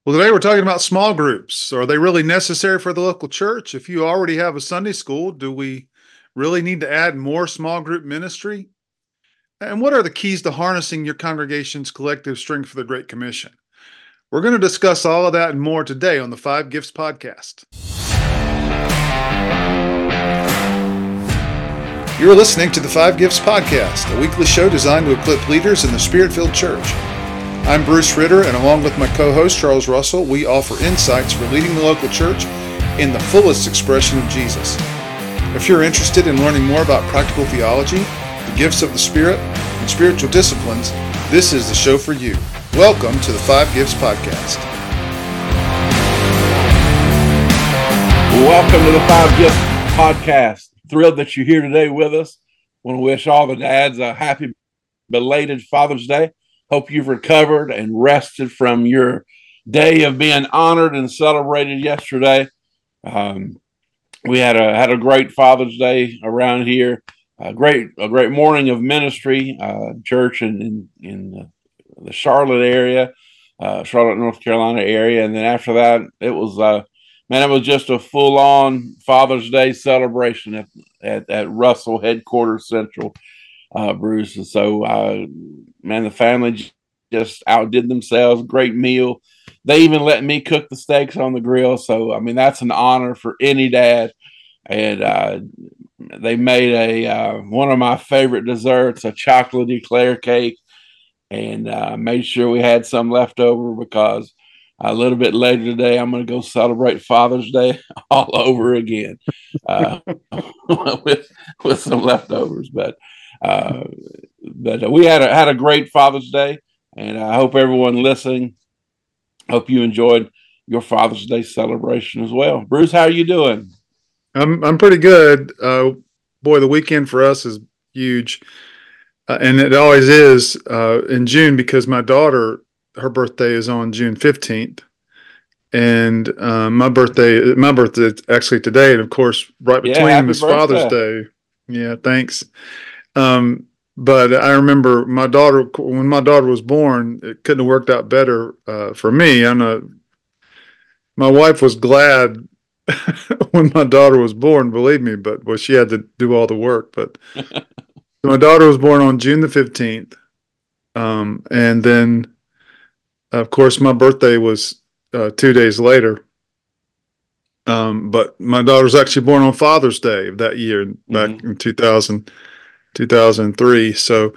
Well, today we're talking about small groups. Are they really necessary for the local church? If you already have a Sunday school, do we really need to add more small group ministry? And what are the keys to harnessing your congregation's collective strength for the Great Commission? We're going to discuss all of that and more today on the Five Gifts podcast. You're listening to the Five Gifts podcast, a weekly show designed to equip leaders in the Spirit-filled church. I'm Bruce Ritter, and along with my co-host Charles Russell, we offer insights for leading the local church in the fullest expression of Jesus. If you're interested in learning more about practical theology, the gifts of the Spirit, and spiritual disciplines, this is the show for you. Welcome to the Five Gifts podcast. Welcome to the Five Gifts podcast. Thrilled that you're here today with us. Want to wish all the dads a happy belated Father's Day. Hope you've recovered and rested from your day of being honored and celebrated yesterday. We had a great Father's Day around here. A great morning of ministry, church in the Charlotte area, Charlotte, North Carolina area, and then after that, it was just a full on Father's Day celebration at Russell Headquarters Central. Bruce. And so, the family just outdid themselves. Great meal. They even let me cook the steaks on the grill. So, that's an honor for any dad. And they made one of my favorite desserts, a chocolate eclair cake, and made sure we had some left over because a little bit later today, I'm going to go celebrate Father's Day all over again with some leftovers. But we had a great Father's Day, and I hope everyone listening, hope you enjoyed your Father's Day celebration as well. Bruce, how are you doing? I'm pretty good. Boy, the weekend for us is huge, and it always is in June because my daughter, her birthday is on June 15th. And my birthday is actually today, and of course, right between them is Father's Day. Yeah, thanks. But I remember when my daughter was born, it couldn't have worked out better for me. My wife was glad when my daughter was born, believe me, but she had to do all the work. But my daughter was born on June the 15th. And then, of course, my birthday was 2 days later. But my daughter was actually born on Father's Day of that year, back in 2003. So,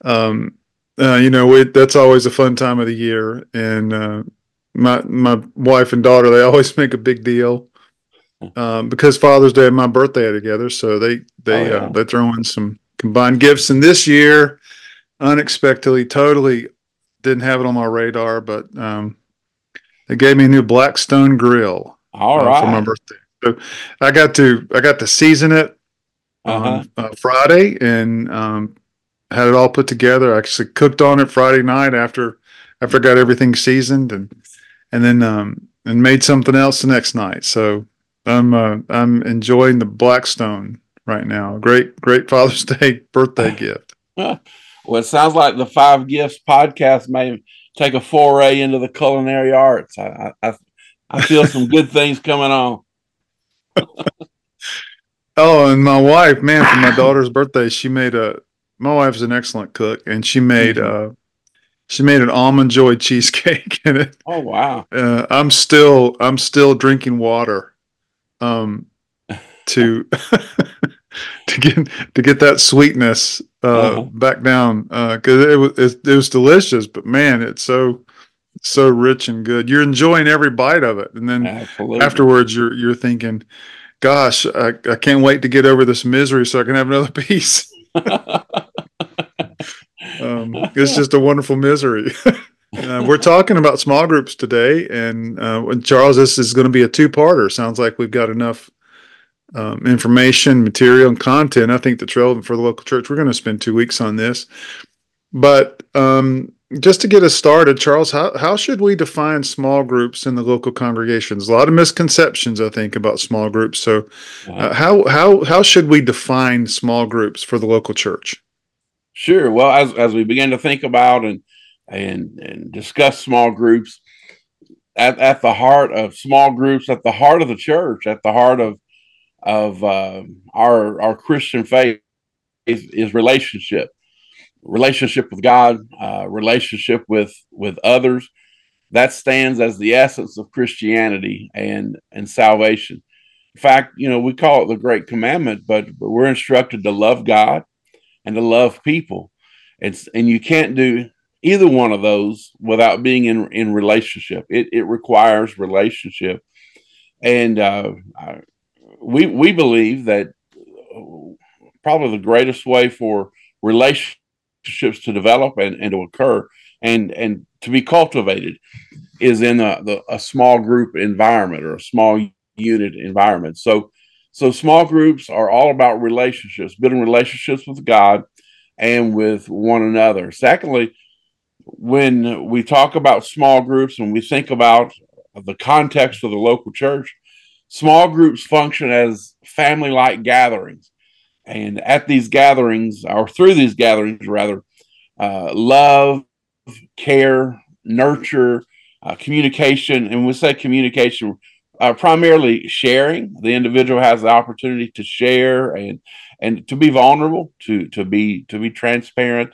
that's always a fun time of the year. And my wife and daughter, they always make a big deal because Father's Day and my birthday are together. So they throw in some combined gifts. And this year, unexpectedly, totally didn't have it on my radar, but they gave me a new Blackstone grill for my birthday. So I got to season it on Friday and had it all put together. I actually cooked on it Friday night after I got everything seasoned and then and made something else the next night. So I'm enjoying the Blackstone right now. Great Father's Day birthday gift. Well, it sounds like the Five Gifts podcast may take a foray into the culinary arts. I feel some good things coming on. Oh, and my wife, man, for my daughter's birthday, my wife's an excellent cook, and she made an almond joy cheesecake in it. Oh, wow. I'm still drinking water to to get that sweetness back down because it was delicious, but man, it's so rich and good. You're enjoying every bite of it, and then afterwards you're thinking, gosh, I can't wait to get over this misery so I can have another piece. It's just a wonderful misery. We're talking about small groups today, and Charles, this is going to be a two-parter. Sounds like we've got enough information, material, and content. I think that's relevant for the local church. We're going to spend 2 weeks on this, but just to get us started, Charles, how should we define small groups in the local congregations? A lot of misconceptions, I think, about small groups. So, how should we define small groups for the local church? Sure. Well, as we begin to think about and discuss small groups, at the heart of small groups, at the heart of the church, at the heart of our Christian faith is relationship with God, relationship with others. That stands as the essence of Christianity and salvation. In fact, we call it the Great Commandment, but we're instructed to love God and to love people. And you can't do either one of those without being in relationship. It requires relationship. And we believe that probably the greatest way for relationships to develop and to occur and to be cultivated is in a small group environment or a small unit environment. So small groups are all about relationships, building relationships with God and with one another. Secondly, when we talk about small groups and we think about the context of the local church, small groups function as family-like gatherings. And at these gatherings, or through these gatherings, rather, love, care, nurture, communication. And when we say communication, primarily sharing. The individual has the opportunity to share and to be vulnerable, to be transparent.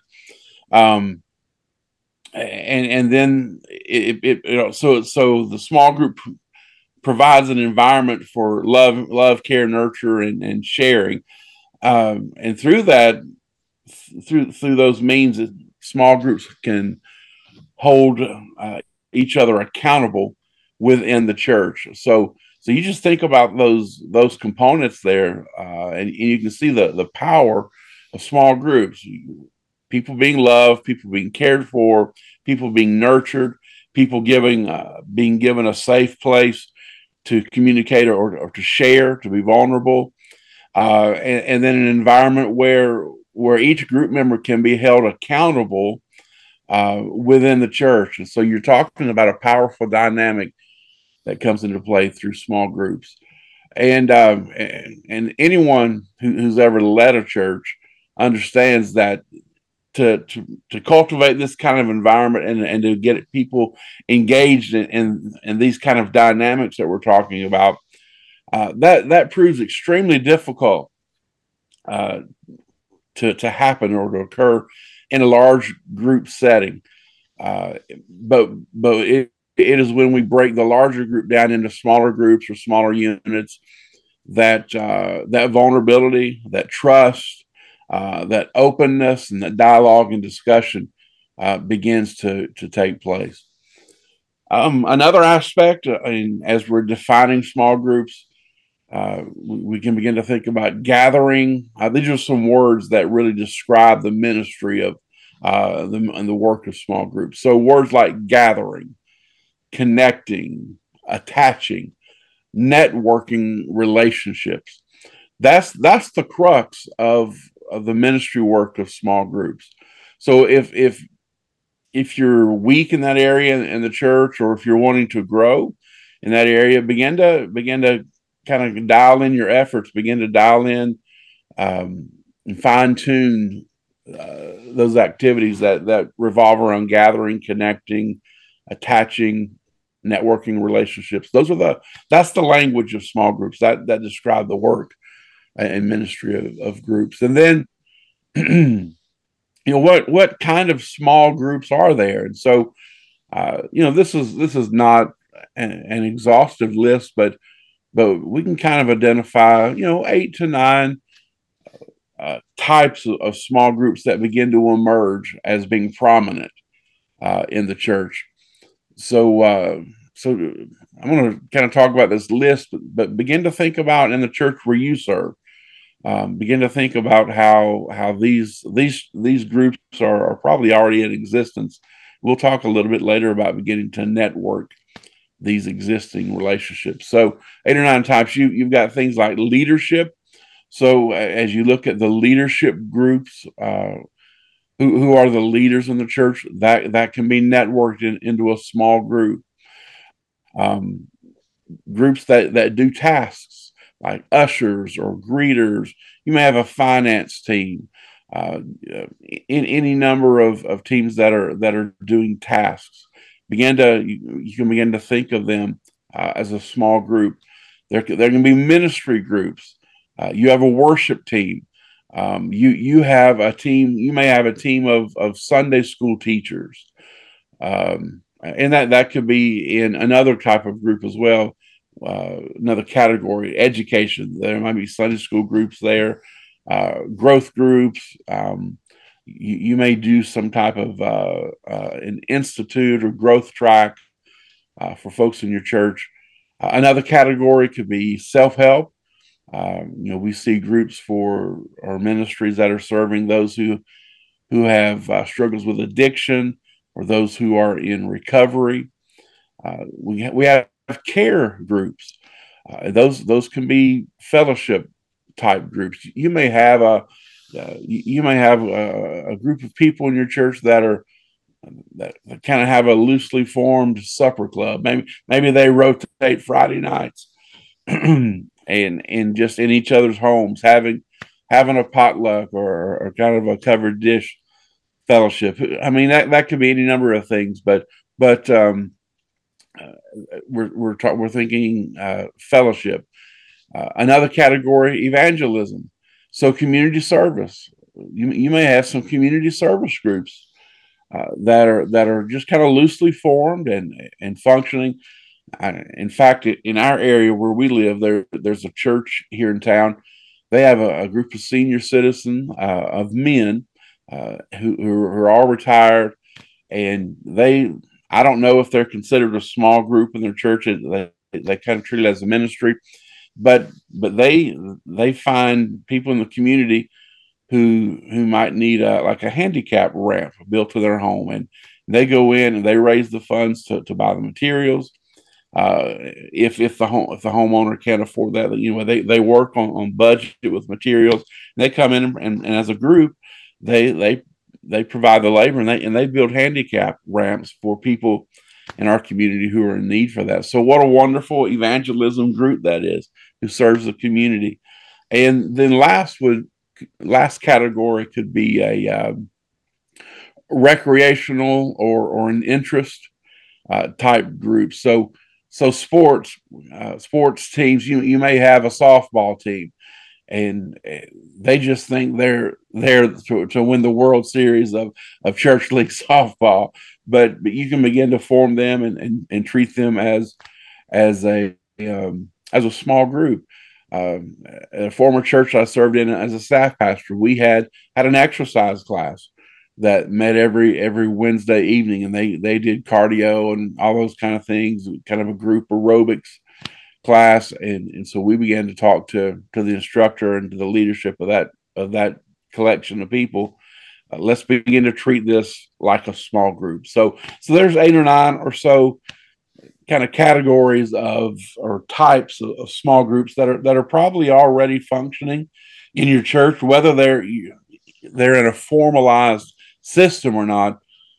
And then so the small group provides an environment for love, care, nurture, and sharing. And through that, through those means, small groups can hold each other accountable within the church. So you just think about those components there, and you can see the power of small groups. People being loved, people being cared for, people being nurtured, people being given a safe place to communicate or to share, to be vulnerable, and then an environment where each group member can be held accountable within the church. And so you're talking about a powerful dynamic that comes into play through small groups. And anyone who's ever led a church understands that to cultivate this kind of environment and to get people engaged in these kind of dynamics that we're talking about, that proves extremely difficult to happen or to occur in a large group setting. But it is when we break the larger group down into smaller groups or smaller units that that vulnerability, that trust, that openness, and that dialogue and discussion begins to take place. Another aspect, as we're defining small groups, we can begin to think about gathering. These are some words that really describe the ministry of and the work of small groups. So words like gathering, connecting, attaching, networking relationships. That's the crux of the ministry work of small groups. So if you're weak in that area in the church, or if you're wanting to grow in that area, begin to kind of dial in your efforts, begin to dial in and fine tune those activities that revolve around gathering, connecting, attaching, networking relationships. That's the language of small groups that describe the work and ministry of groups. And then what kind of small groups are there? And so this is not an exhaustive list, but we can kind of identify 8 to 9 types of small groups that begin to emerge as being prominent in the church. So I'm going to kind of talk about this list, but begin to think about in the church where you serve. Begin to think about how these groups are probably already in existence. We'll talk a little bit later about beginning to network these existing relationships. So 8 or 9 types. You've got things like leadership. So as you look at the leadership groups, who are the leaders in the church, that can be networked into a small group. Groups that do tasks like ushers or greeters. You may have a finance team, in any number of teams that are doing tasks. you can begin to think of them as a small group. There can be ministry groups. You have a worship team. You have a team. You may have a team of Sunday school teachers, and that could be in another type of group as well. Another category, education. There might be Sunday school groups there, growth groups. You may do some type of an institute or growth track for folks in your church. Another category could be self-help. We see groups for or ministries that are serving those who have struggles with addiction or those who are in recovery. We have care groups. Those can be fellowship type groups. You may have a group of people in your church that kind of have a loosely formed supper club. Maybe they rotate Friday nights and just in each other's homes having a potluck or kind of a covered dish fellowship. I mean that could be any number of things, but we're thinking fellowship. Another category, evangelism. So community service. You may have some community service groups that are just kind of loosely formed and functioning. In fact, in our area where we live, there's a church here in town. They have a group of senior citizens of men who are all retired, and I don't know if they're considered a small group in their church. They kind of treat it as a ministry, but they find people in the community who might need like a handicap ramp built to their home, and they go in and they raise the funds to buy the materials. If the homeowner can't afford that, they work on budget with materials. They come in and as a group, they provide the labor and they build handicap ramps for people in our community who are in need for that. So what a wonderful evangelism group that is, who serves the community. And then last category could be a recreational or an interest type group. So sports teams, you may have a softball team, and they just think they're there to win the World Series of church league softball. But you can begin to form them and treat them as a small group. A former church I served in as a staff pastor, we had an exercise class that met every Wednesday evening, and they did cardio and all those kind of things, kind of a group aerobics class, and so we began to talk to the instructor and to the leadership of that collection of people. Let's begin to treat this like a small group. So there's 8 or 9 or so kind of categories or types of small groups that are probably already functioning in your church, whether they're in a formalized system or not.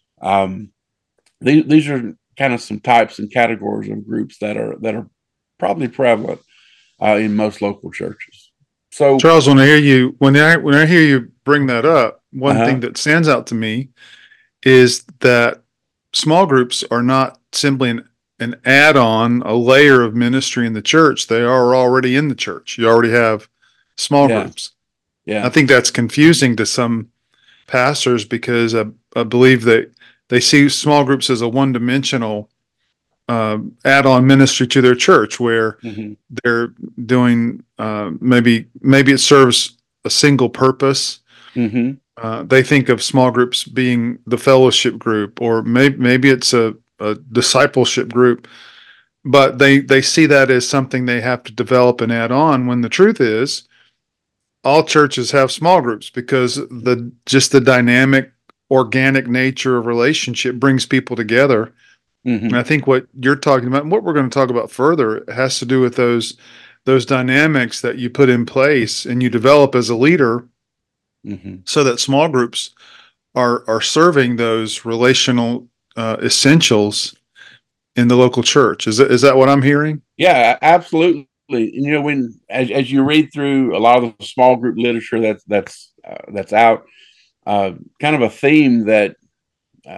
These are kind of some types and categories of groups that are probably prevalent in most local churches. So, Charles, when I hear you bring that up, one thing that stands out to me is that small groups are not simply an add-on, a layer of ministry in the church. They are already in the church. You already have small groups. Yeah, I think that's confusing to some pastors because I believe that they see small groups as a one-dimensional add-on ministry to their church, where they're doing maybe it serves a single purpose. They think of small groups being the fellowship group, or maybe it's a discipleship group, but they see that as something they have to develop and add on, when the truth is all churches have small groups because the dynamic, organic nature of relationship brings people together. And I think what you're talking about and what we're going to talk about further has to do with those dynamics that you put in place and you develop as a leader, so that small groups are serving those relational essentials in the local church. Is that what I'm hearing? Yeah, absolutely. And, when as you read through a lot of the small group literature that's out, kind of a theme that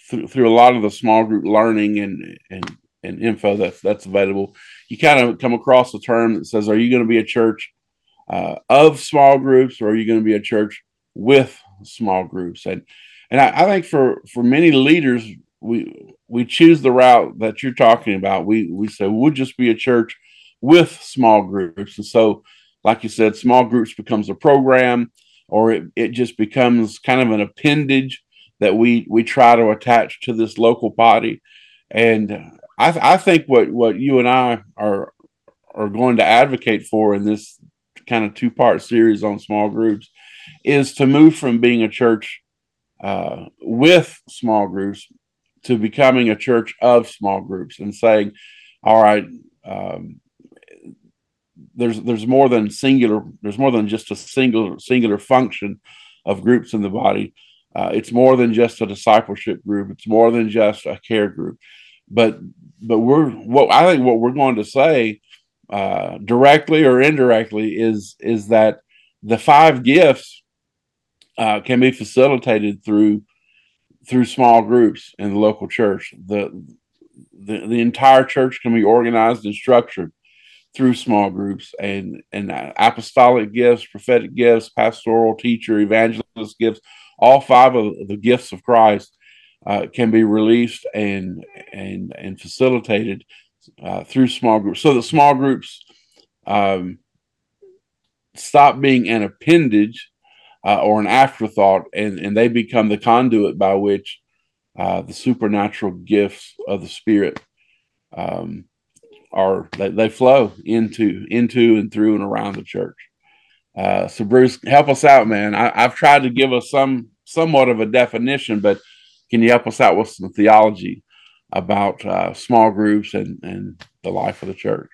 through a lot of the small group learning and info that's available, you kind of come across a term that says, "Are you going to be a church of small groups, or are you going to be a church with small groups?" And I think for many leaders, we choose the route that you're talking about. We say we'll just be a church with small groups, and so, like you said, small groups becomes a program, or it just becomes kind of an appendage that we try to attach to this local body. And I think what you and I are going to advocate for in this kind of two-part series on small groups is to move from being a church with small groups to becoming a church of small groups, and saying, all right, there's more than singular. There's more than just a singular function of groups in the body. It's more than just a discipleship group. It's more than just a care group. But I think what we're going to say, directly or indirectly, is that the five gifts can be facilitated through small groups in the local church. The entire church can be organized and structured through small groups, and apostolic gifts, prophetic gifts, pastoral, teacher, evangelist gifts, all five of the gifts of Christ can be released and facilitated through small groups. So the small groups stop being an appendage or an afterthought, and they become the conduit by which the supernatural gifts of the Spirit they flow into and through and around the church. So Bruce, help us out, man. I've tried to give us somewhat of a definition, but can you help us out with some theology about small groups and the life of the church?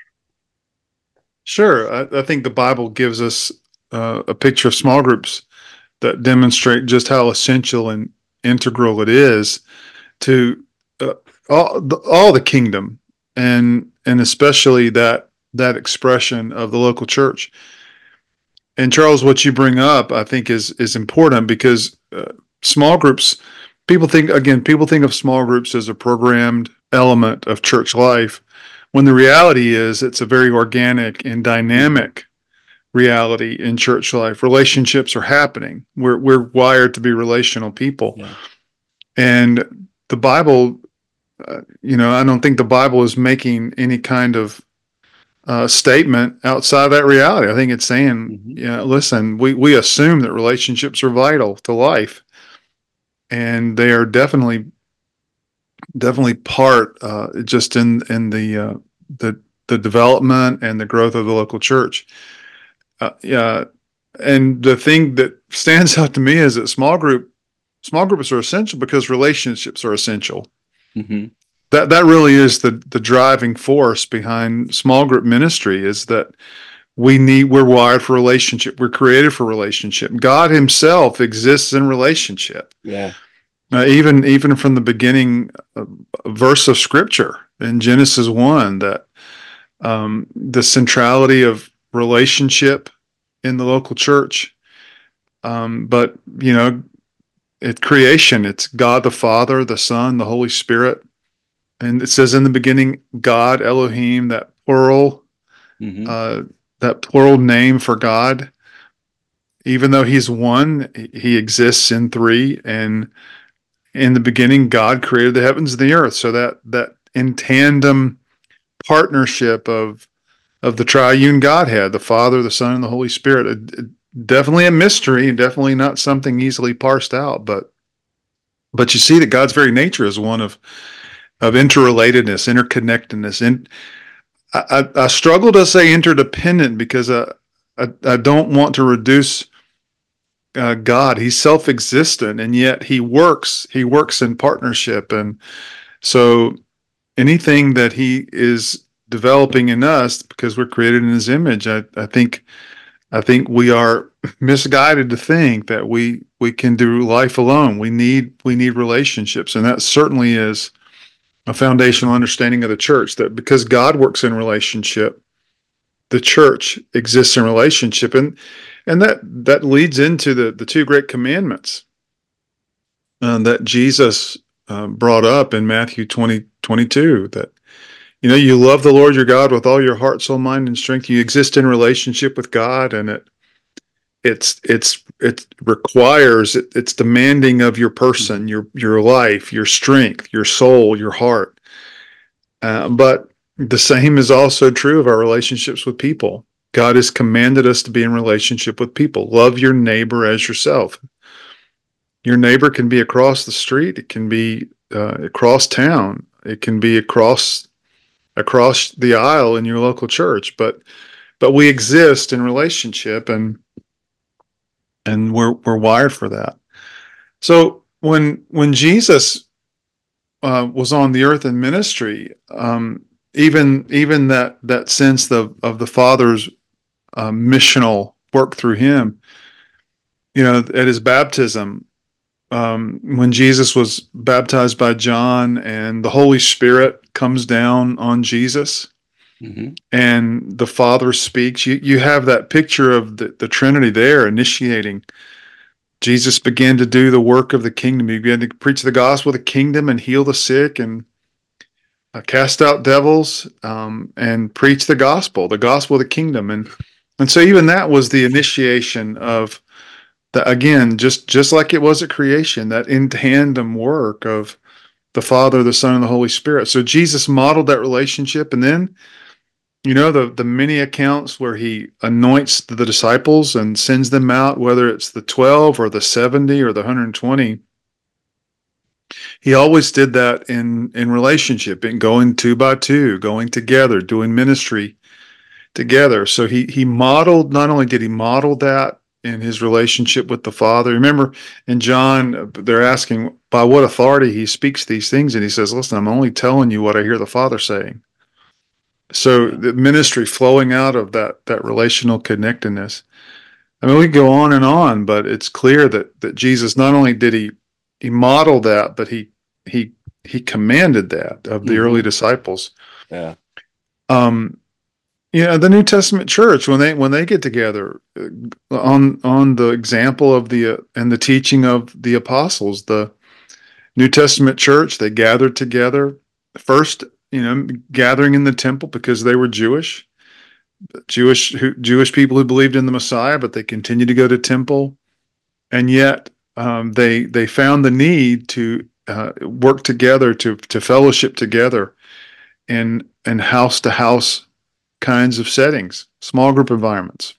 Sure. I think the Bible gives us a picture of small groups that demonstrate just how essential and integral it is to all the kingdom, and especially that expression of the local church. And Charles, what you bring up, I think, is important, because small groups, people think of small groups as a programmed element of church life, when the reality is it's a very organic and dynamic reality in church life. Relationships are happening. We're wired to be relational people. Yeah. And the Bible, I don't think the Bible is making any kind of statement outside of that reality. I think it's saying, listen, we assume that relationships are vital to life, and they are definitely part just in the development and the growth of the local church. And the thing that stands out to me is that small groups are essential because relationships are essential. Mm-hmm. That really is the driving force behind small group ministry, is that we're wired for relationship. We're created for relationship. God himself exists in relationship. Yeah. Even from the beginning verse of scripture in Genesis 1, that the centrality of relationship in the local church. But at creation, it's God the Father, the Son, the Holy Spirit. And it says in the beginning, God, Elohim, that plural name for God. Even though he's one, he exists in three. And in the beginning, God created the heavens and the earth. So that in tandem partnership of the triune Godhead, the Father, the Son, and the Holy Spirit, definitely a mystery, definitely not something easily parsed out. But you see that God's very nature is one of interrelatedness, interconnectedness. And I struggle to say interdependent, because I don't want to reduce God. He's self-existent, and yet he works in partnership. And so anything that he is developing in us, because we're created in his image, I think we are misguided to think that we can do life alone. We need relationships, and that certainly is a foundational understanding of the church, that because God works in relationship, the church exists in relationship. And that leads into the two great commandments that Jesus brought up in Matthew 20:22 that, you love the Lord your God with all your heart, soul, mind, and strength. You exist in relationship with God, and it requires it's demanding of your person, your life, your strength, your soul, your heart. But the same is also true of our relationships with people. God has commanded us to be in relationship with people. Love your neighbor as yourself. Your neighbor can be across the street. It can be across town. It can be across the aisle in your local church. But we exist in relationship, and we're wired for that. So when Jesus was on the earth in ministry, even that sense of the Father's missional work through him, at his baptism, when Jesus was baptized by John and the Holy Spirit comes down on Jesus, and the Father speaks, you have that picture of the Trinity there initiating. Jesus began to do the work of the kingdom. He began to preach the gospel of the kingdom and heal the sick and cast out devils, and preach the gospel of the kingdom. And so even that was the initiation of again, just like it was at creation, that in tandem work of the Father, the Son, and the Holy Spirit. So Jesus modeled that relationship. And then, the many accounts where he anoints the disciples and sends them out, whether it's the 12 or the 70 or the 120, he always did that in relationship, in going 2 by 2, going together, doing ministry together. So he modeled, not only did he model that in his relationship with the Father. Remember in John, they're asking by what authority he speaks these things. And he says, listen, I'm only telling you what I hear the Father saying. So the ministry flowing out of that relational connectedness. I mean, we go on, but it's clear that Jesus, not only did he model that, but he commanded that of the early disciples. Yeah. The New Testament church, when they get together on the example of and the teaching of the apostles, the New Testament church, they gathered together first, gathering in the temple because they were Jewish people who believed in the Messiah, but they continued to go to temple, and yet they found the need to work together, to fellowship together in house to house kinds of settings, small group environments.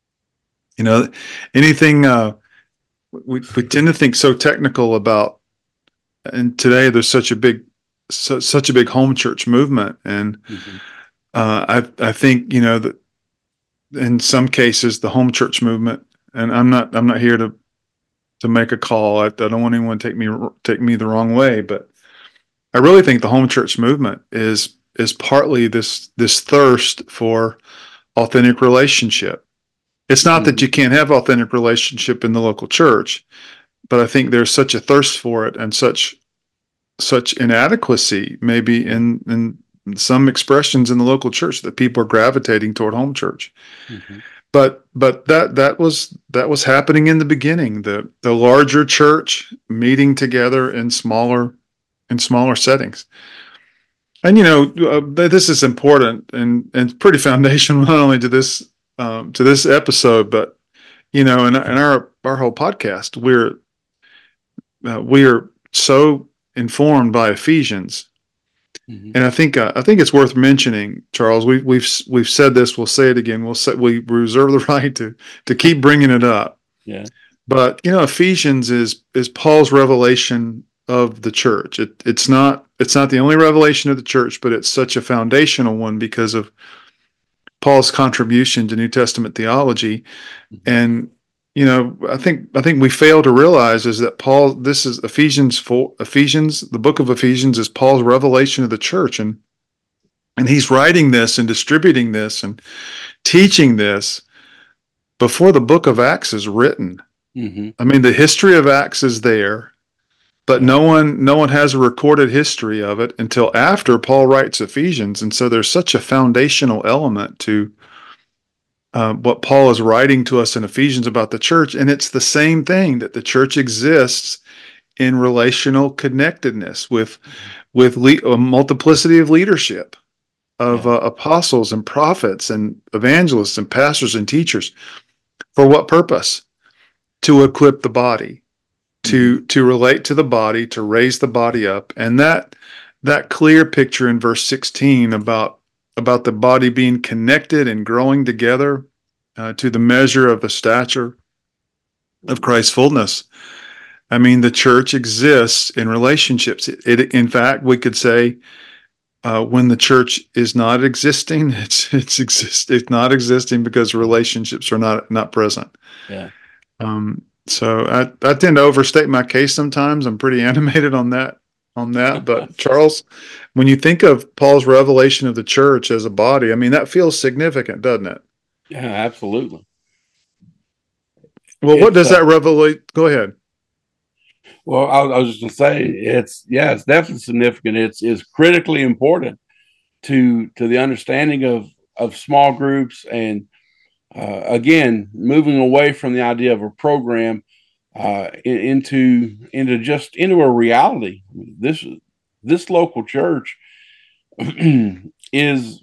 Anything we tend to think so technical about, and today there's such a big home church movement, and I think that in some cases the home church movement, and I'm not here to make a call. I don't want anyone to take me the wrong way, but I really think the home church movement is partly this thirst for authentic relationship. It's not that you can't have authentic relationship in the local church, but I think there's such a thirst for it and such inadequacy maybe in some expressions in the local church that people are gravitating toward home church. But that was happening in the beginning. The larger church meeting together in smaller settings. And this is important and pretty foundational not only to this episode, but in our whole podcast, we are so informed by Ephesians, and I think it's worth mentioning, Charles. We've said this. We'll say it again. We reserve the right to keep bringing it up. Yeah. But Ephesians is Paul's revelation of the church. It's not the only revelation of the church, but it's such a foundational one because of Paul's contribution to New Testament theology. And I think we fail to realize is that this is Ephesians, the book of Ephesians is Paul's revelation of the church, and he's writing this and distributing this and teaching this before the book of Acts is written. I mean, the history of Acts is there, but no one has a recorded history of it until after Paul writes Ephesians. And so there's such a foundational element to what Paul is writing to us in Ephesians about the church. And it's the same thing, that the church exists in relational connectedness with a multiplicity of leadership of apostles and prophets and evangelists and pastors and teachers. For what purpose? To equip the body, to relate to the body, to raise the body up. And that clear picture in verse 16 about the body being connected and growing together to the measure of the stature of Christ's fullness. I mean, the church exists in relationships. In fact, we could say when the church is not existing, it's not existing because relationships are not present. Yeah. So I tend to overstate my case sometimes. I'm pretty animated on that. But Charles, when you think of Paul's revelation of the church as a body, I mean, that feels significant, doesn't it? Yeah, absolutely. Well, what does that revelate? Go ahead. Well, I was just going to say it's definitely significant. It's critically important to the understanding of small groups, and again, moving away from the idea of a program into a reality. This local church is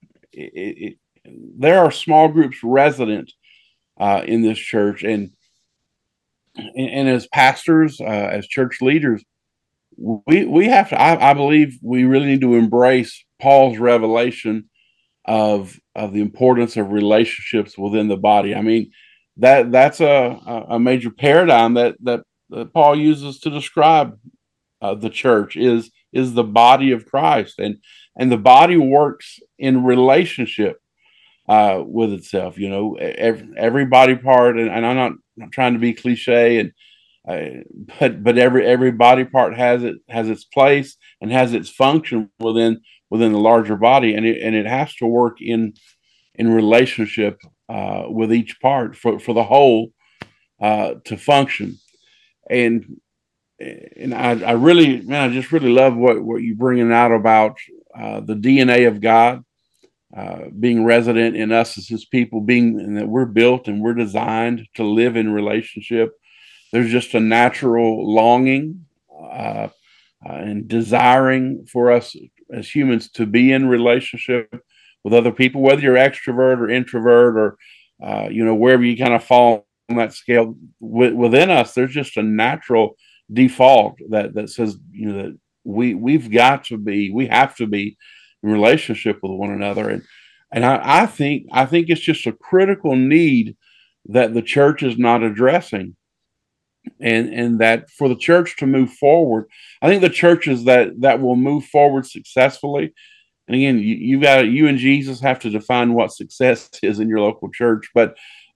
there are small groups resident in this church, and as pastors, as church leaders, we have to. I believe we really need to embrace Paul's revelation of the importance of relationships within the body. I mean, that's a major paradigm that Paul uses to describe the church is the body of Christ, and the body works in relationship with itself. You know, every body part, and I'm not trying to be cliche, but every body part has its place and has its function within the larger body, and it has to work in relationship with each part for the whole to function. And I really, man, I just really love what you're bringing out about the DNA of God being resident in us as His people, and that we're built and we're designed to live in relationship. There's just a natural longing and desiring for us as humans to be in relationship with other people, whether you're extrovert or introvert or wherever you kind of fall on that scale. Within us, there's just a natural default that says that we have to be in relationship with one another, and I think it's just a critical need that the church is not addressing, and that for the church to move forward, I think the churches that will move forward successfully. And again, you and Jesus have to define what success is in your local church, but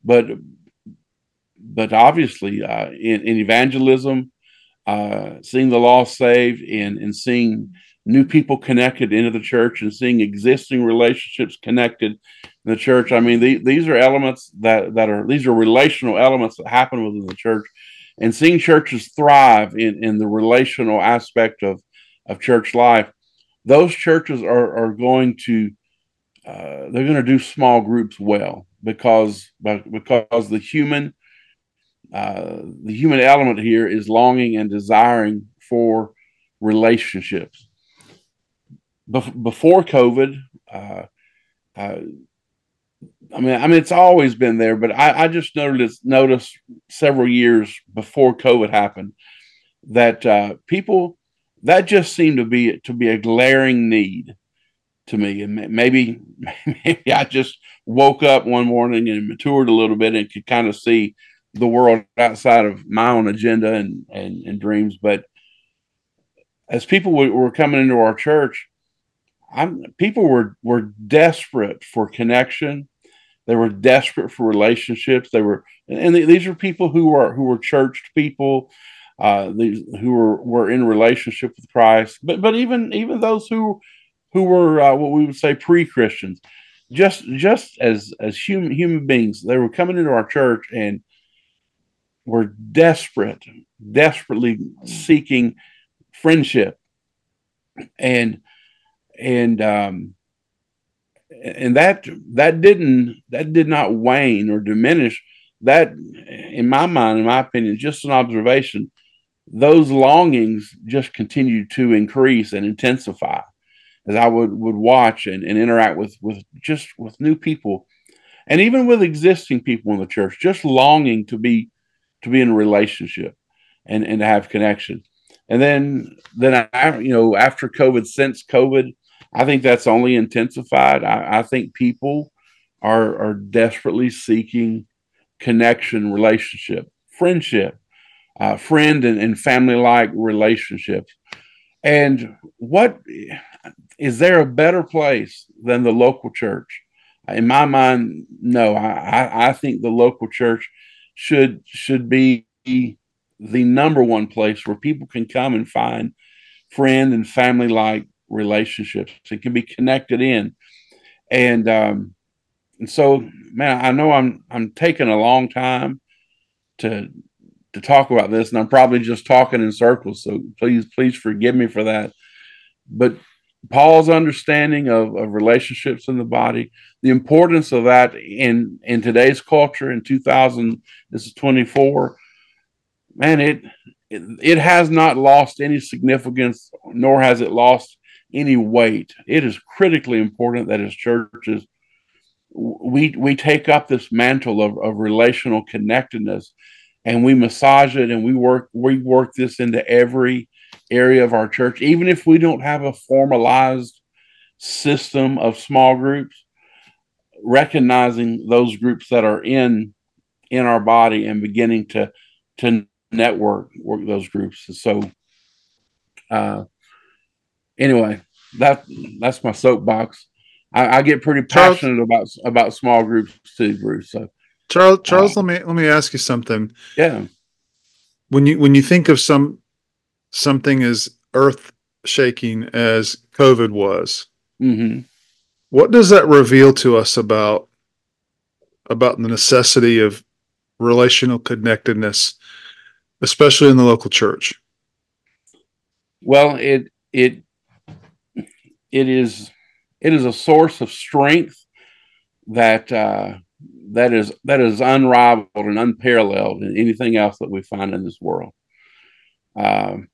obviously in evangelism, seeing the lost saved, and seeing new people connected into the church, and seeing existing relationships connected in the church. I mean, these are elements these are relational elements that happen within the church, and seeing churches thrive in the relational aspect of church life. Those churches are going to they're going to do small groups well because the human element here is longing and desiring for relationships. Before COVID, I mean, it's always been there, but I just noticed several years before COVID happened that people, that just seemed to be a glaring need to me. And maybe I just woke up one morning and matured a little bit and could kind of see the world outside of my own agenda and dreams. But as people were coming into our church, people were desperate for connection. They were desperate for relationships. These are people who were churched people, who were in relationship with Christ. But even those who were what we would say pre-Christians, just as human beings, they were coming into our church and were desperately seeking friendship, and that did not wane or diminish. That, in my mind, in my opinion, just an observation, those longings just continue to increase and intensify as I would watch and interact with new people, and even with existing people in the church, just longing to be in a relationship and to have connection. And then after COVID, since COVID, I think that's only intensified. I think people are desperately seeking connection, relationship, friendship, friend and family like relationships. And what is there a better place than the local church? In my mind, no. I think the local church should be the number one place where people can come and find friend and family like relationships. It can be connected in, and so, man, I know I'm taking a long time to talk about this, and I'm probably just talking in circles. So please forgive me for that. But Paul's understanding of relationships in the body, the importance of that in today's culture in 2000, this is 24, man, it has not lost any significance, nor has it lost any weight. It is critically important that as churches we take up this mantle of relational connectedness, and we massage it, and we work this into every area of our church, even if we don't have a formalized system of small groups, recognizing those groups that are in our body and beginning to work those groups. So anyway, that's my soapbox. I get pretty Charles, passionate about small groups too, Bruce. So Charles, let me ask you something. yeah. When you think of something as earth shaking as COVID was, Mm-hmm. what does that reveal to us about the necessity of relational connectedness, especially in the local church? Well, it is a source of strength that that is unrivaled and unparalleled in anything else that we find in this world. Um,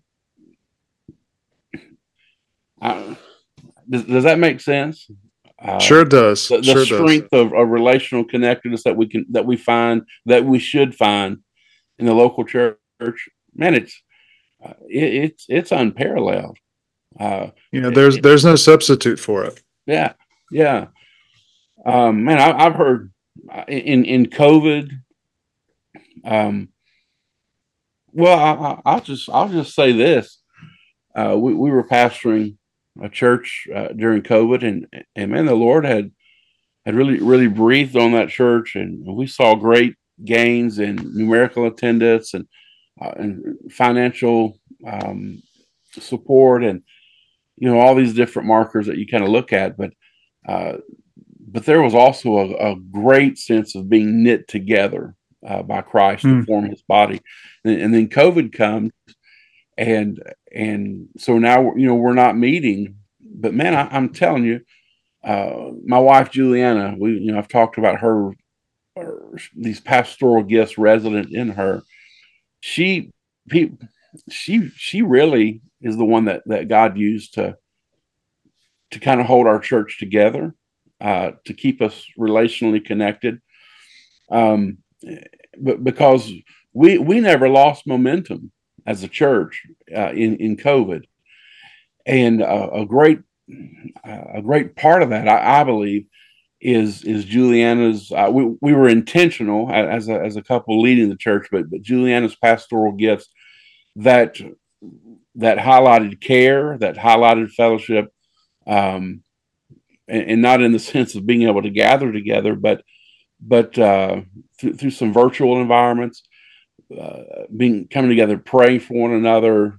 I, does that make sense? Sure does. The Sure does. strength of relational connectedness that we find, that we should find in the local church, man, it's unparalleled. It, There's no substitute for it. yeah, yeah. Man, I've heard in COVID. Um, well, I'll just say this: we were pastoring a church during COVID, and man, the Lord had really breathed on that church, and we saw great gains in numerical attendance and financial support, and all these different markers that you kind of look at, uh, but there was also a great sense of being knit together by Christ to Hmm. form His body, and then COVID comes, and so now we're not meeting. But man, I'm telling you, my wife Juliana, I've talked about these pastoral gifts resident in her. She she really is the one that God used to kind of hold our church together, to keep us relationally connected. Um, but because we never lost momentum as a church in COVID, and a great part of that, I believe, is Juliana's. We were intentional as a couple leading the church, but Juliana's pastoral gifts that highlighted care, that highlighted fellowship, um, and not in the sense of being able to gather together, but through some virtual environments, being coming together, praying for one another,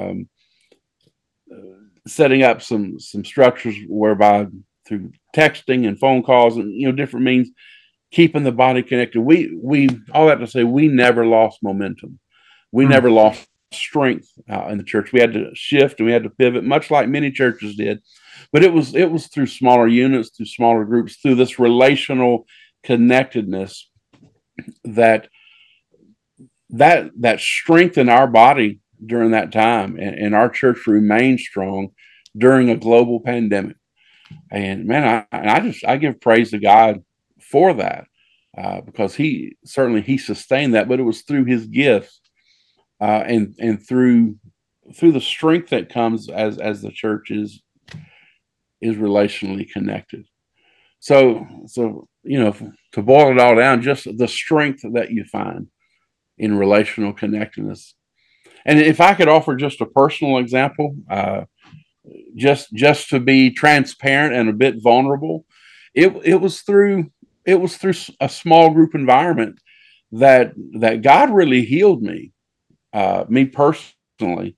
setting up some structures whereby through texting and phone calls and different means, keeping the body connected. We all that to say, we never lost momentum. We Hmm. never lost strength in the church. We had to shift and we had to pivot, much like many churches did. But it was through smaller units, through smaller groups, through this relational connectedness that that strengthened our body during that time, and our church remained strong during a global pandemic. And man, I give praise to God for that, because he sustained that, but it was through his gifts, and through the strength that comes as the church is relationally connected. So to boil it all down, just the strength that you find in relational connectedness. And if I could offer just a personal example, just to be transparent and a bit vulnerable, it was through a small group environment that God really healed me, me personally.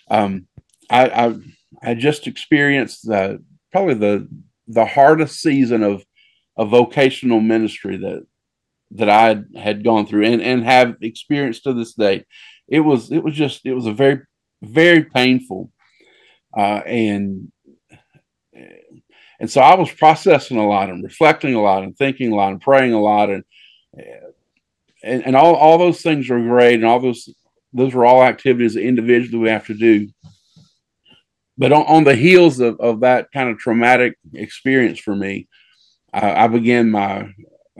I just experienced probably the hardest season of vocational ministry that I had gone through and have experienced to this day. It was a very, very painful, and so I was processing a lot and reflecting a lot and thinking a lot and praying a lot, and all those things are great, and all those are all activities that individually we have to do. But on the heels of that kind of traumatic experience for me, I began my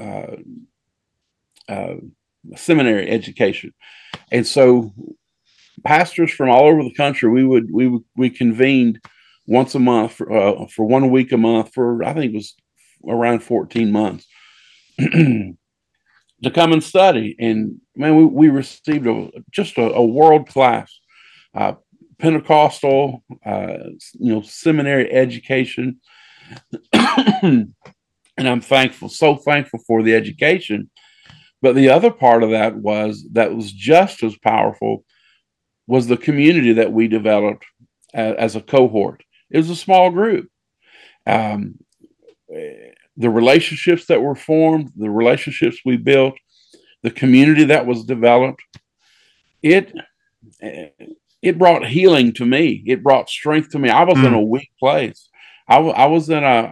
seminary education, and so pastors from all over the country, we convened once a month for 1 week a month for, I think it was around 14 months, to come and study. And man, we received just a world class Pentecostal seminary education. And I'm so thankful for the education. But the other part of that was just as powerful was the community that we developed as a cohort. It was a small group. The relationships that were formed, the relationships we built, the community that was developed, it brought healing to me. It brought strength to me. I was in a weak place. I was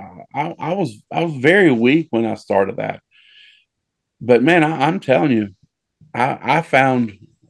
very weak when I started that. But man, I'm telling you, I found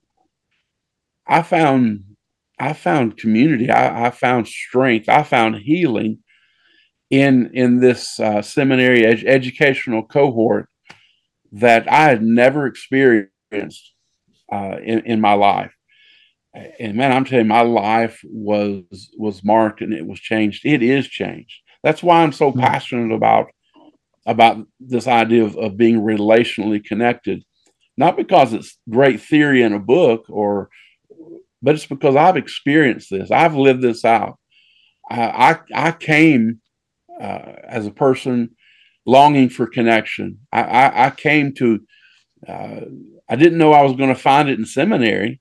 community. I found strength. I found healing in this seminary educational cohort that I had never experienced in my life. And man, I'm telling you, my life was marked and it was changed. It is changed. That's why I'm so passionate about this idea of being relationally connected. Not because it's great theory in a book, but it's because I've experienced this. I've lived this out. I came as a person longing for connection. I came to. I didn't know I was going to find it in seminary,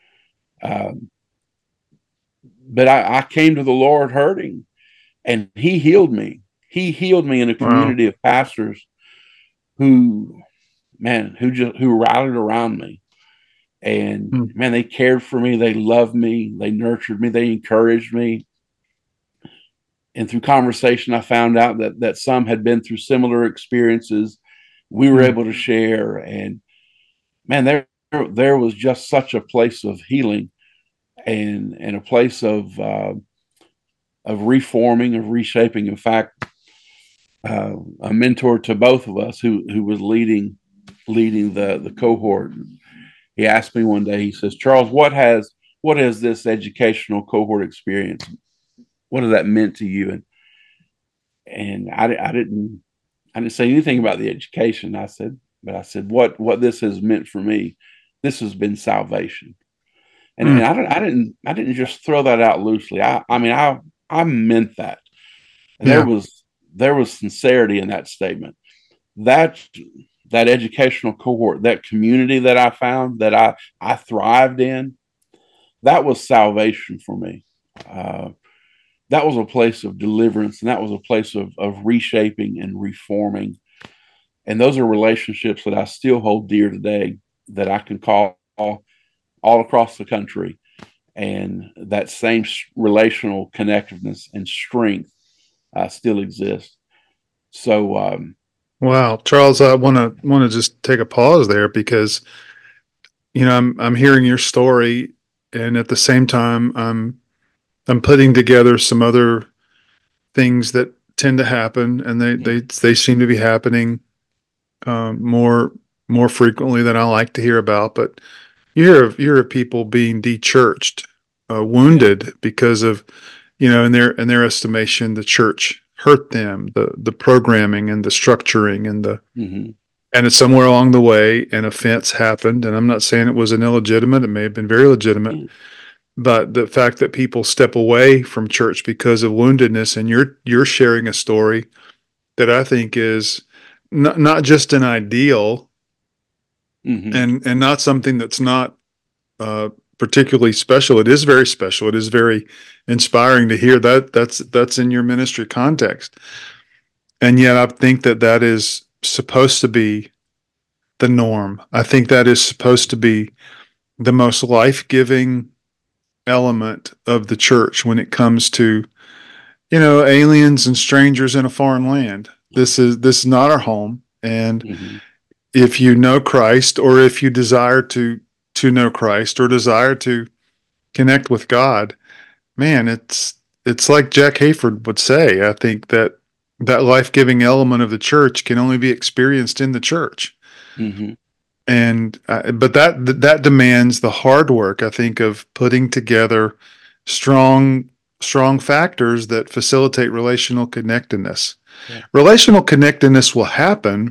but I came to the Lord hurting, and He healed me. He healed me in a community of pastors who rallied around me. And man, they cared for me. They loved me. They nurtured me. They encouraged me. And through conversation, I found out that some had been through similar experiences. We were able to share. And man, there was just such a place of healing and a place of reforming, of reshaping. In fact, a mentor to both of us who was leading the cohort, he asked me one day, he says, "Charles, what has this educational cohort experience, what has that meant to you?" And I didn't say anything about the education. I said what this has meant for me, this has been salvation. And I didn't just throw that out loosely. I meant that. And there was sincerity in that statement. That educational cohort, that community that I found, that I thrived in, that was salvation for me. That was a place of deliverance, and that was a place of reshaping and reforming. And those are relationships that I still hold dear today, that I can call all across the country. And that same relational connectiveness and strength still exists. So, wow, Charles, I want to just take a pause there, because I'm hearing your story, and at the same time, I'm putting together some other things that tend to happen, and they seem to be happening more frequently than I like to hear about. But you hear of people being dechurched, wounded because of, in their estimation, the church hurt them, the programming and the structuring Mm-hmm. and it's somewhere along the way an offense happened. And I'm not saying it was an illegitimate; it may have been very legitimate. But the fact that people step away from church because of woundedness, and you're sharing a story that I think is not just an ideal, Mm-hmm. and not something that's not uh, particularly special. It is very special. It is very inspiring to hear that that's in your ministry context. And yet I think that is supposed to be the norm. I think that is supposed to be the most life-giving element of the church when it comes to, aliens and strangers in a foreign land. This is not our home. And Mm-hmm. if you know Christ, or if you desire to know Christ, or desire to connect with God, man, it's like Jack Hayford would say. I think that life-giving element of the church can only be experienced in the church. Mm-hmm. And but that demands the hard work, I think, of putting together strong strong factors that facilitate relational connectedness. Yeah. Relational connectedness will happen,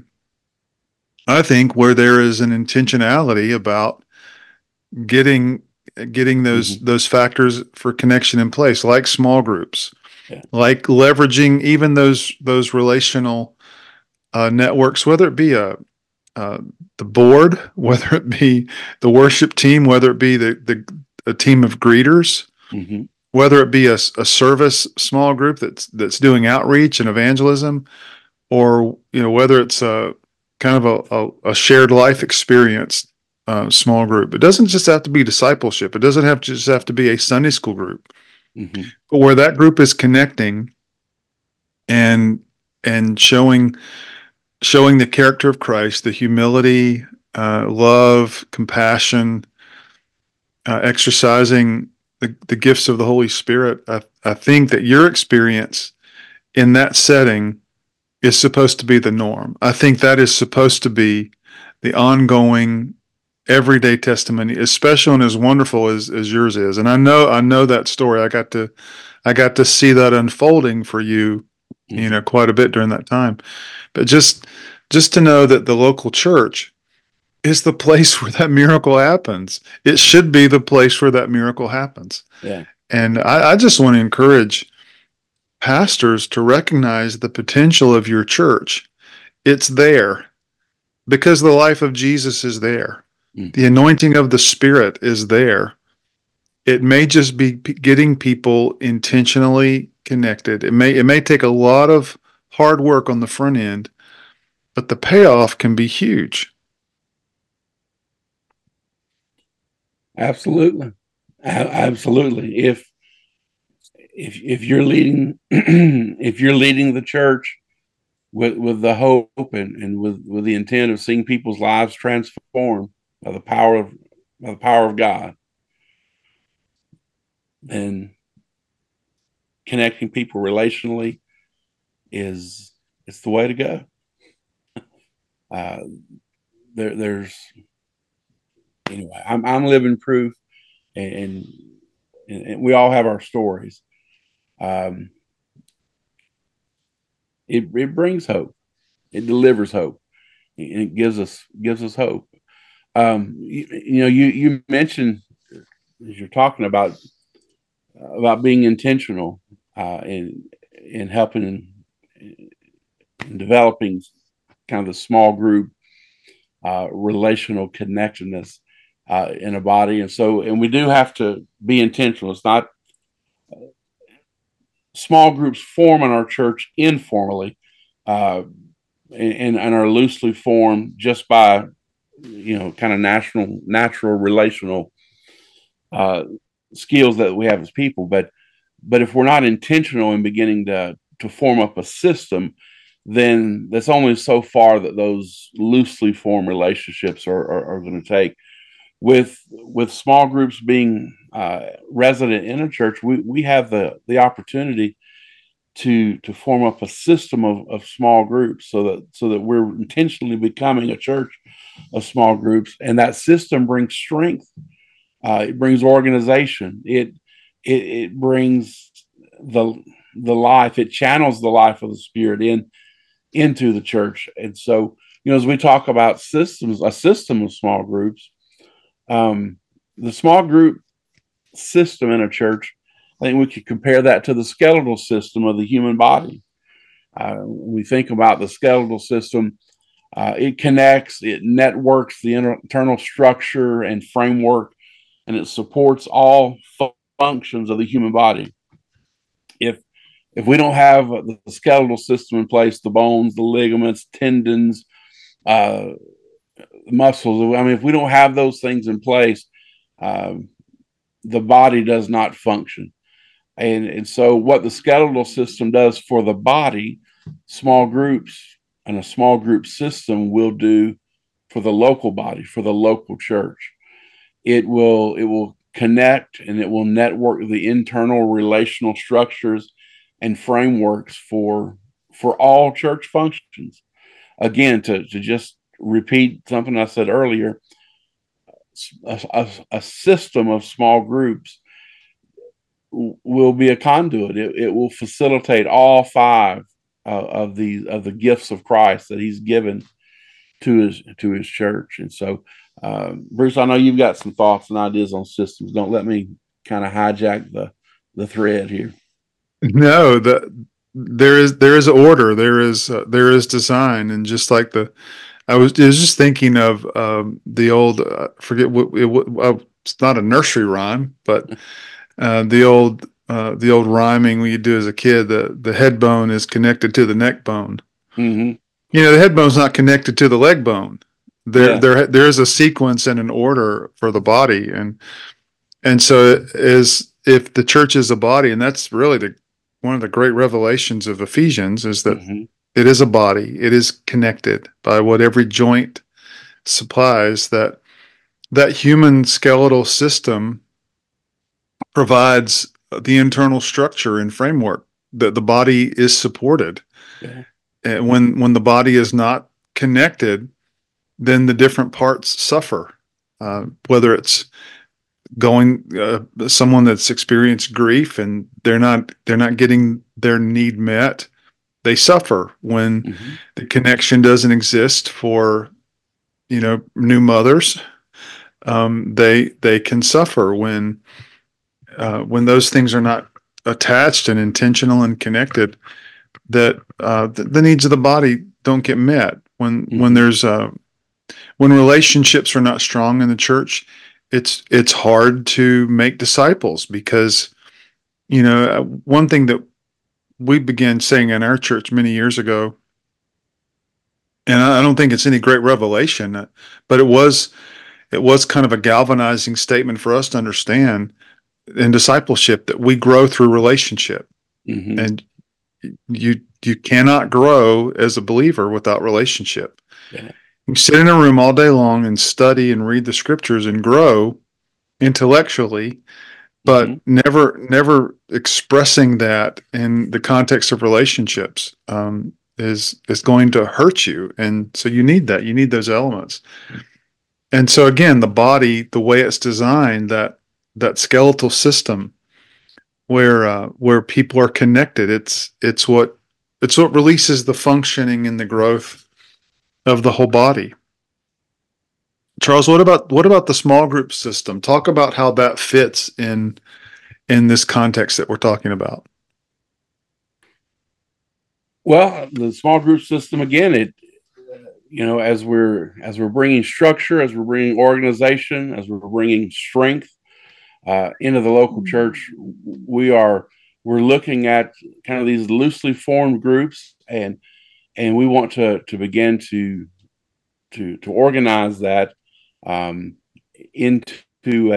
I think, where there is an intentionality about getting getting those Mm-hmm. those factors for connection in place, like small groups, Yeah. like leveraging even those relational networks, whether it be uh, the board, whether it be the worship team, whether it be the a team of greeters, Mm-hmm. whether it be a service small group that's doing outreach and evangelism, or whether it's a kind of a shared life experience small group. It doesn't just have to be discipleship. It doesn't have to be a Sunday school group, Mm-hmm. but where that group is connecting and showing the character of Christ, the humility, love, compassion, exercising the gifts of the Holy Spirit. I think that your experience in that setting is supposed to be the norm. I think that is supposed to be the ongoing, everyday testimony, as special and as wonderful as yours is. And I know that story. I got to see that unfolding for you, Mm-hmm. quite a bit during that time. But just to know that the local church is the place where that miracle happens. It should be the place where that miracle happens. Yeah. And I just want to encourage pastors to recognize the potential of your church. It's there because the life of Jesus is there. The Mm-hmm. anointing of the Spirit is there. It may just be getting people intentionally connected. It may take a lot of hard work on the front end, but the payoff can be huge. Absolutely. Absolutely. If you're leading if you're leading the church with the hope and with the intent of seeing people's lives transformed by the power of God, then connecting people relationally is it's the way to go. Uh, there's anyway. I'm living proof, and, and we all have our stories. Um, it brings hope. It delivers hope, and it gives us hope. You mentioned as you're talking about being intentional in helping in developing kind of the small group relational connectedness in a body, and we do have to be intentional. It's not small groups form in our church informally, uh, and are loosely formed just by kind of natural relational uh, skills that we have as people. But if we're not intentional in beginning to form up a system, then that's only so far that those loosely formed relationships are going to take. with small groups being resident in a church, we have the opportunity to form up a system of small groups so that we're intentionally becoming a church of small groups, and that system brings strength. It brings organization. It brings the life. It channels the life of the Spirit into the church. And so, as we talk about systems, a system of small groups, the small group system in a church, I think we could compare that to the skeletal system of the human body. When we think about the skeletal system, it connects, it networks the internal structure and framework, and it supports all functions of the human body. If we don't have the skeletal system in place, the bones, the ligaments, tendons, muscles, I mean, if we don't have those things in place, the body does not function. And so what the skeletal system does for the body, small groups and a small group system will do for the local body, for the local church. It will connect and it will network the internal relational structures and frameworks for all church functions. Again, to just repeat something I said earlier, a system of small groups will be a conduit. It will facilitate all five of the gifts of Christ that He's given to His church. And so, Bruce, I know you've got some thoughts and ideas on systems. Don't let me kind of hijack the thread here. No, there is order, there is design, and just like I was just thinking of the old forget what it's not a nursery rhyme, but the old rhyming we do as a kid. The head bone is connected to the neck bone. Mm-hmm. The head bone's not connected to the leg bone. There is a sequence and an order for the body, and so is if the church is a body, and that's really one of the great revelations of Ephesians is that it is a body. It is connected by what every joint supplies. That human skeletal system provides the internal structure and framework that the body is supported. Yeah. And when the body is not connected, then the different parts suffer. Whether it's someone that's experienced grief and they're not getting their need met, they suffer when the connection doesn't exist for new mothers. They can suffer when those things are not attached and intentional and connected, that the needs of the body don't get met. When there's when relationships are not strong in the church, it's hard to make disciples, because one thing that we began saying in our church many years ago, and I don't think it's any great revelation, but it was kind of a galvanizing statement for us to understand in discipleship that we grow through relationship. And you cannot grow as a believer without relationship. Yeah. You sit in a room all day long and study and read the scriptures and grow intellectually, but never expressing that in the context of relationships is going to hurt you. And so you need that. You need those elements. And so again, the body, the way it's designed, that skeletal system where people are connected, it's what releases the functioning and the growth of the whole body. Charles, what about the small group system? Talk about how that fits in this context that we're talking about. Well, the small group system, again, as we're bringing structure, as we're bringing organization, as we're bringing strength into the local church, we're looking at kind of these loosely formed groups, and we want to begin to organize that into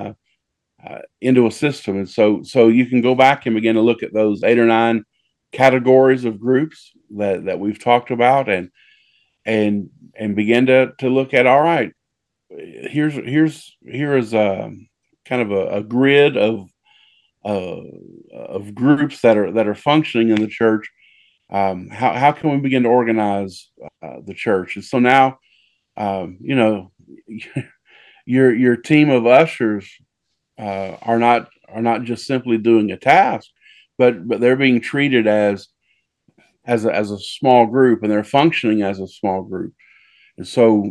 a system. And so you can go back and begin to look at those 8 or 9 categories of groups that we've talked about, and begin to look at, all right, here is kind of a grid uh, of groups that are functioning in the church. How can we begin to organize the church? And so now, you know, your team of ushers are not just simply doing a task, but they're being treated as a small group, and they're functioning as a small group. And so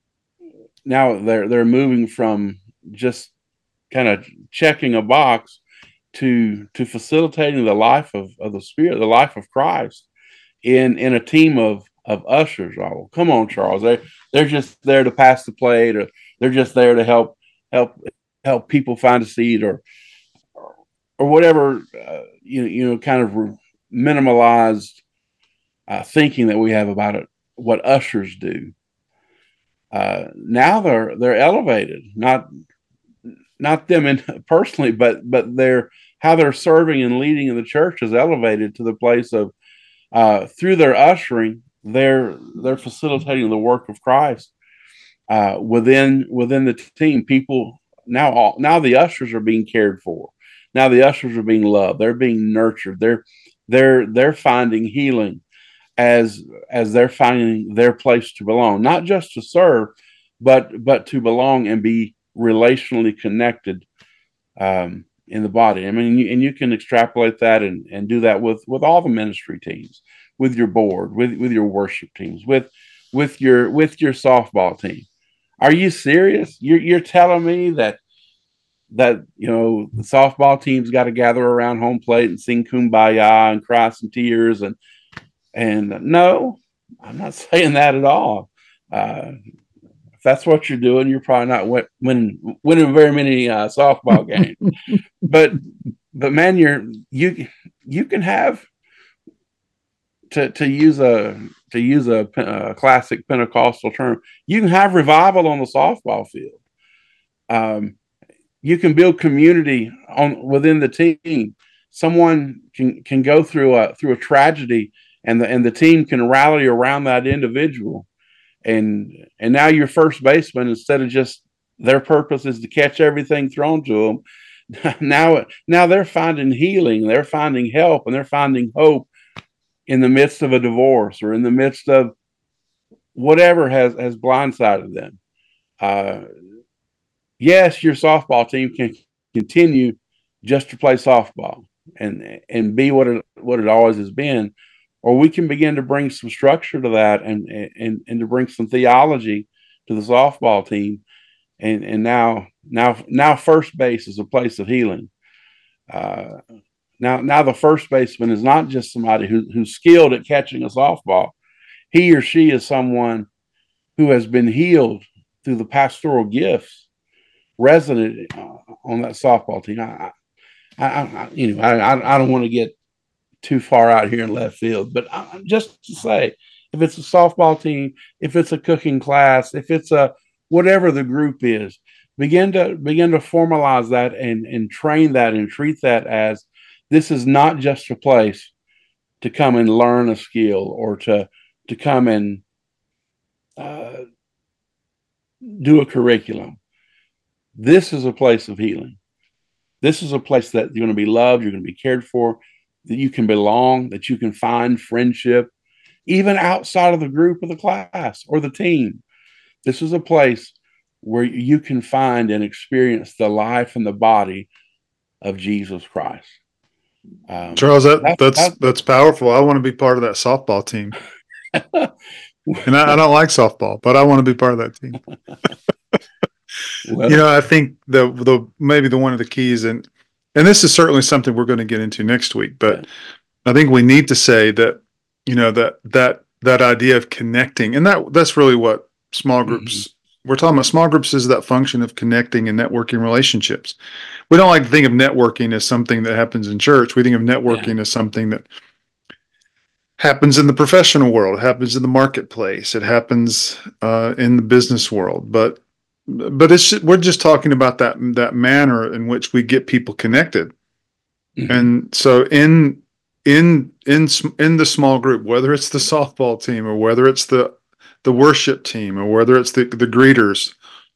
now they're moving from just kind of checking a box to facilitating the life of the Spirit, the life of Christ in a team of ushers. Oh, come on, Charles. They're just there to pass the plate, or they're just there to help help people find a seat, or whatever. Kind of minimalized thinking that we have about it. What ushers do. Now they're elevated, not them personally, but they're how they're serving and leading in the church is elevated to the place of through their ushering, they're facilitating the work of Christ within the team. People now the ushers are being cared for. Now the ushers are being loved. They're being nurtured. They're finding healing as they're finding their place to belong, not just to serve, but to belong and be relationally connected in the body. I mean, you can extrapolate that and do that with all the ministry teams, with your board, with your worship teams, with your softball team. Are you serious? You're telling me that the softball team's got to gather around home plate and sing Kumbaya and cry some tears and no, I'm not saying that at all. If that's what you're doing, you're probably not winning very many softball games. but man, you can have to use a classic Pentecostal term. You can have revival on the softball field. You can build community within the team. Someone can go through a tragedy, and the team can rally around that individual. And now your first baseman, instead of just their purpose is to catch everything thrown to them, now they're finding healing, they're finding help, and they're finding hope in the midst of a divorce or in the midst of whatever has blindsided them. Yes, your softball team can continue just to play softball and be what it always has been, or we can begin to bring some structure to that and to bring some theology to the softball team. And now first base is a place of healing. Now the first baseman is not just somebody who's skilled at catching a softball. He or she is someone who has been healed through the pastoral gifts resident on that softball team. I don't want to get too far out here in left field, but just to say, if it's a softball team, if it's a cooking class, if it's a whatever the group is, begin to formalize that and train that and treat that as this is not just a place to come and learn a skill or to come and do a curriculum. This is a place of healing. This is a place that you're going to be loved, you're going to be cared for, that you can belong, that you can find friendship, even outside of the group or the class or the team. This is a place where you can find and experience the life and the body of Jesus Christ. Charles, that's powerful. I want to be part of that softball team. And I don't like softball, but I want to be part of that team. Well, I think the maybe one of the keys, and this is certainly something we're going to get into next week, but I think we need to say that, that idea of connecting, and that's really what small groups, we're talking about small groups is that function of connecting and networking relationships. We don't like to think of networking as something that happens in church. We think of networking as something that happens in the professional world, it happens in the marketplace, it happens in the business world, but we're just talking about that manner in which we get people connected. And so in the small group, whether it's the softball team or whether it's the worship team or whether it's the greeters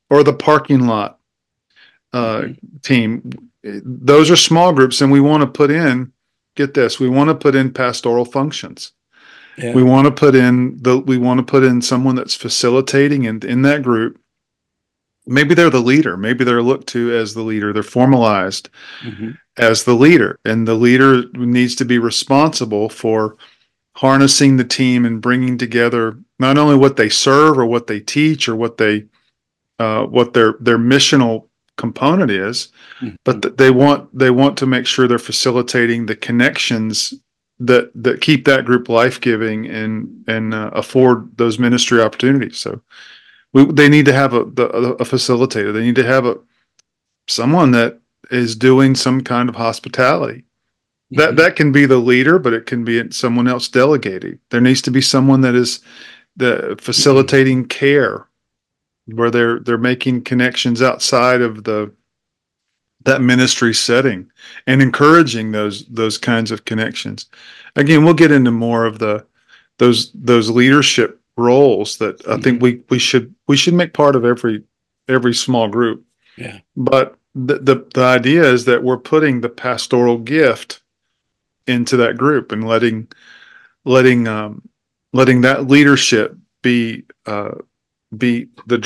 or the parking lot team. Those are small groups, and we want to put in, get this, we want to put in pastoral functions. Yeah. We want to put in someone that's facilitating, and in that group, maybe they're the leader, maybe they're looked to as the leader, they're formalized as the leader, and the leader needs to be responsible for harnessing the team and bringing together not only what they serve or what they teach or what their missional component is, but they want to make sure they're facilitating the connections that keep that group life-giving and afford those ministry opportunities. So they need to have a facilitator. They need to have someone that is doing some kind of hospitality. That can be the leader, but it can be someone else delegating. There needs to be someone that is facilitating care, where they're making connections outside of that ministry setting and encouraging those kinds of connections. Again, we'll get into more of those leadership roles that I think we should make part of every small group. Yeah. But the idea is that we're putting the pastoral gift into that group and letting that leadership be the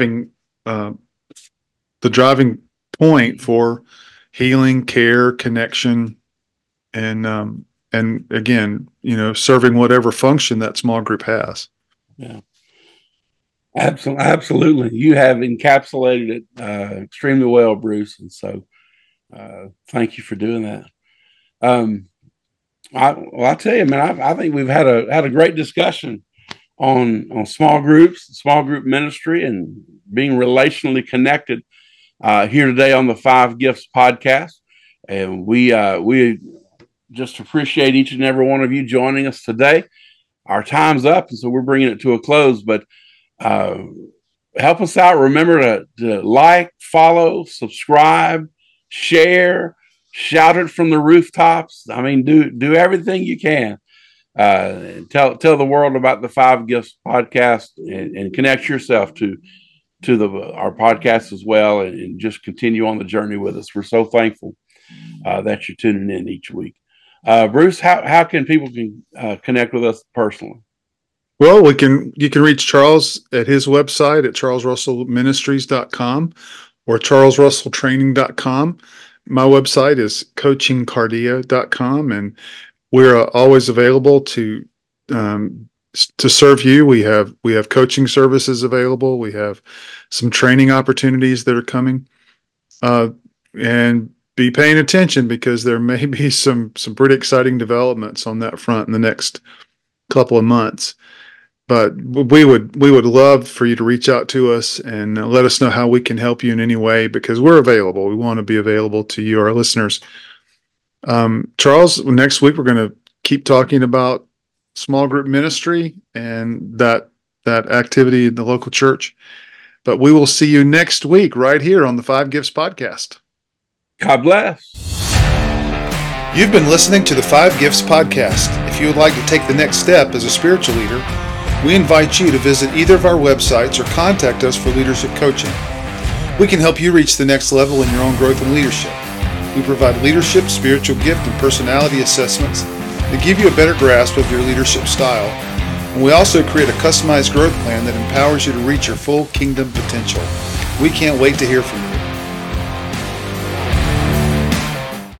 driving point for healing, care, connection, and again, serving whatever function that small group has. Yeah, absolutely. You have encapsulated it extremely well, Bruce, and so thank you for doing that. I tell you, man, I think we've had a great discussion on small groups, small group ministry, and being relationally connected here today on the Five Gifts podcast. And we just appreciate each and every one of you joining us today. Our time's up, and so we're bringing it to a close. But help us out. Remember to like, follow, subscribe, share, shout it from the rooftops. I mean, do everything you can. Tell the world about the Five Gifts podcast and connect yourself to our podcast as well, and just continue on the journey with us. We're so thankful that you're tuning in each week. Bruce, how can people connect with us personally? Well, you can reach Charles at his website at charlesrussellministries.com or charlesrusselltraining.com. My website is coachingcardia.com, and we're always available to serve you. We have coaching services available. We have some training opportunities that are coming, and be paying attention, because there may be some pretty exciting developments on that front in the next couple of months. But we would love for you to reach out to us and let us know how we can help you in any way, because we're available. We want to be available to you, our listeners. Charles, next week we're going to keep talking about small group ministry and that activity in the local church. But we will see you next week right here on the Five Gifts podcast. God bless. You've been listening to the Five Gifts podcast. If you would like to take the next step as a spiritual leader, we invite you to visit either of our websites or contact us for leadership coaching. We can help you reach the next level in your own growth and leadership. We provide leadership, spiritual gift, and personality assessments to give you a better grasp of your leadership style. And we also create a customized growth plan that empowers you to reach your full kingdom potential. We can't wait to hear from you.